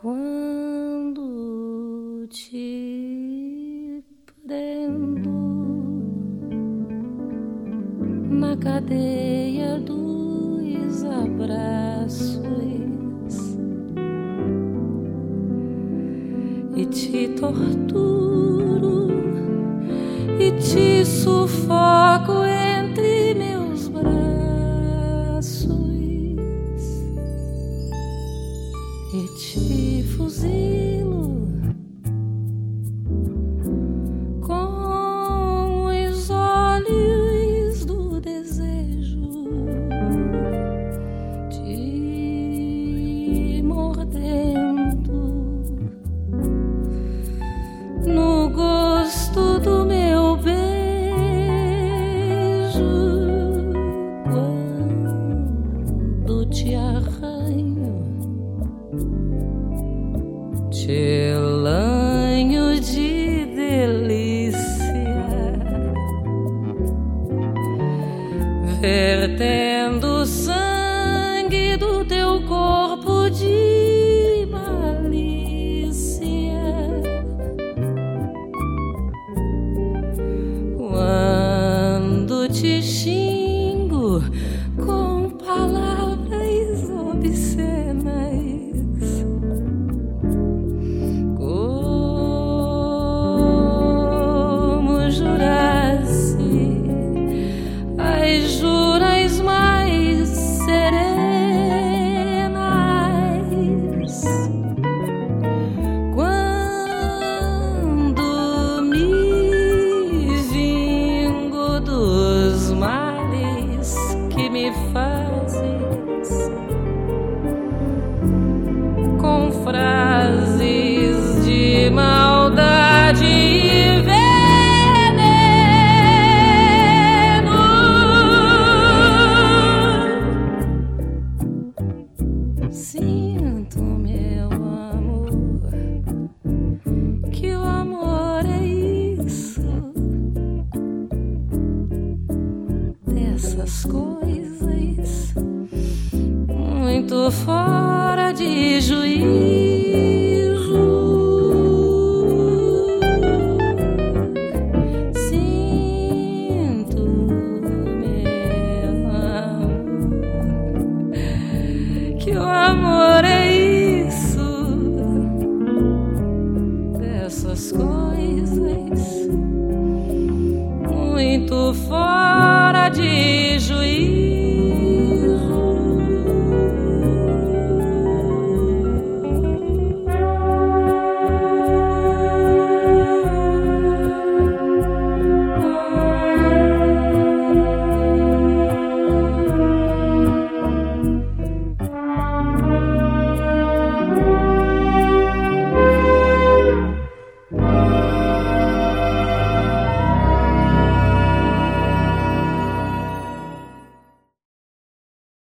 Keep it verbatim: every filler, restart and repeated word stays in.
Quando te prendo na cadeia dos abraços e te torturo e te sufoco entre meus braços e te fuzilo com os olhos do desejo, te mordendo no gosto do meu beijo. Quando te arranho, te lanho de delícia, vertendo sangue do teu corpo de malícia. Quando te xingo com palavras obscenas, as juras mais serenas, quando me vingo dos males que me fazes com frases de maldade e veneno. Sinto, meu amor, que o amor é isso, dessas coisas muito fora de juízo. Sinto, meu amor, que o amor é isso, dessas coisas muito fora de juízo.